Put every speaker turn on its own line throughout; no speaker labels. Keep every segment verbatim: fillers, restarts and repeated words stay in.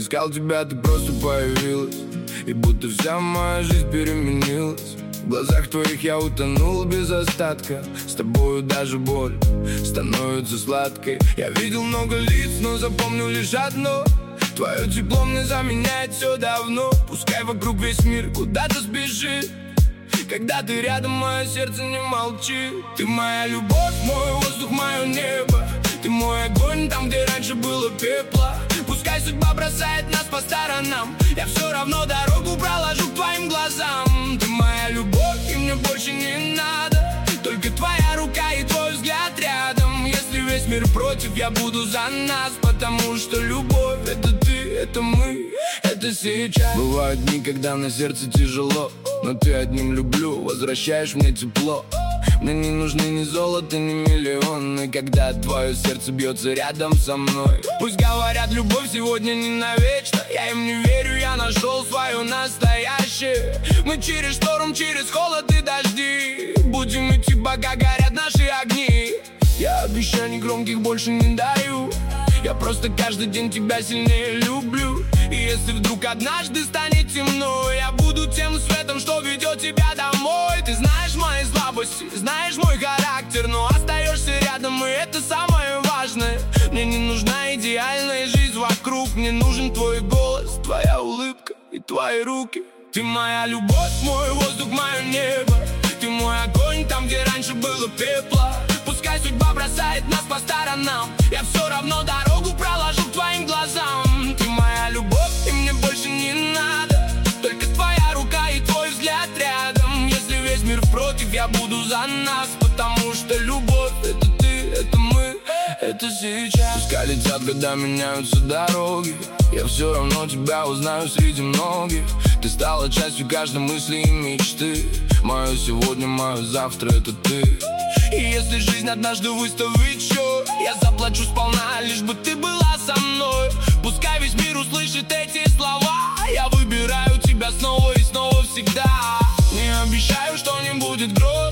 искал тебя, ты просто появилась, и будто вся моя жизнь переменилась. В глазах твоих я утонул без остатка. С тобою даже боль становится сладкой. Я видел много лиц, но запомнил лишь одно: твое тепло мне заменяет все давно. Пускай вокруг весь мир куда-то спешит, когда ты рядом, мое сердце не молчит. Ты моя любовь, мой воздух, мое небо. Ты мой огонь там, где раньше было пепла. Пускай судьба бросает нас по сторонам, я все равно дорогу проложу к твоим глазам. Ты моя любовь, и мне больше не надо, только твоя рука и твой взгляд рядом. Если весь мир против, я буду за нас, потому что любовь — это ты, это мы, это сейчас. Бывают дни, когда на сердце тяжело, но ты одним люблю, возвращаешь мне тепло. Мне не нужны ни золото, ни миллионы, когда твое сердце бьется рядом со мной. Пусть говорят, любовь сегодня не навечно, я им не верю, я нашел свое настоящее. Мы через шторм, через холод и дожди будем идти, пока горят наши огни. Я обещаний громких больше не даю, я просто каждый день тебя сильнее люблю. И если вдруг однажды станет темно, я буду тем светом, что ведет тебя домой. Ты знаешь мои слабости, знаешь мой характер, но остаешься рядом, и это самое важное. Мне не нужна идеальная жизнь вокруг, мне нужен твой голос, твоя улыбка и твои руки. Ты моя любовь, мой воздух, мое небо. Ты мой огонь там, где раньше было пепла. Пускай судьба бросает нас по сторонам, я все равно дорогу проложу к твоим глазам. Ты моя любовь, и мне больше не надо, только твоя рука и твой взгляд рядом. Если весь мир против, я буду за нас, потому что любовь — это ты, это мы, это сейчас. Пускай летят года, меняются дороги, я все равно тебя узнаю среди многих. Ты стала частью каждой мысли и мечты. Мое сегодня, мое завтра — это ты. И если жизнь однажды выставит счет, я заплачу сполна, лишь бы ты была со мной. Пускай весь мир услышит эти слова, я выбираю тебя снова и снова всегда. Не обещаю, что не будет гроз,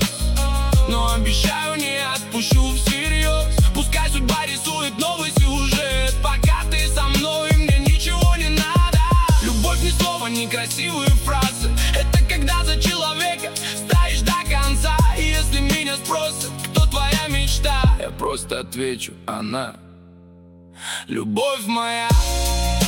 но обещаю, не отпущу всерьез. Пускай судьба рисует новый сюжет, пока ты со мной, мне ничего не надо. Любовь ни слова, ни красивые фразы, это когда за человека стоишь до конца. И если меня спросят, кто твоя мечта, я просто отвечу: она. Любовь моя.